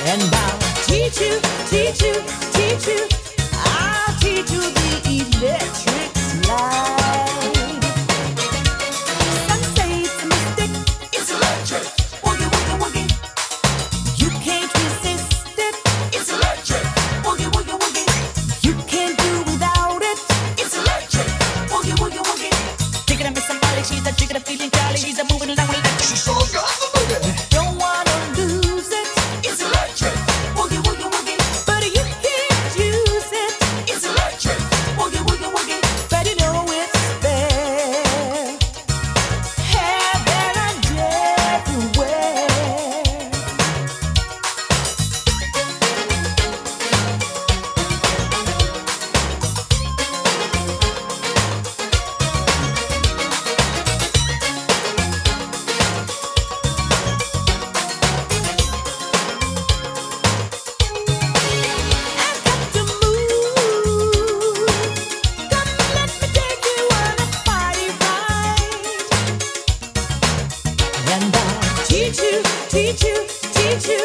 And I'll teach you, teach you, teach you. I'll teach you the electric slide. Some say it's a mystic. It's electric. Woogie, woogie, woogie. You can't resist it. It's electric. Woogie, woogie, woogie. You can't do without it. It's electric. Woogie, woogie, woogie. Thinking of Miss Somebody, she's a chicken, feeling jolly. She's a moving along with it. She's so got the boogie. Don't wanna lose it. It's electric. Woogie, woogie, woogie. But you can't use it. It's electric. Woogie, woogie, woogie. But you know it's there. Here, there, and everywhere. Teach you, teach you, teach you.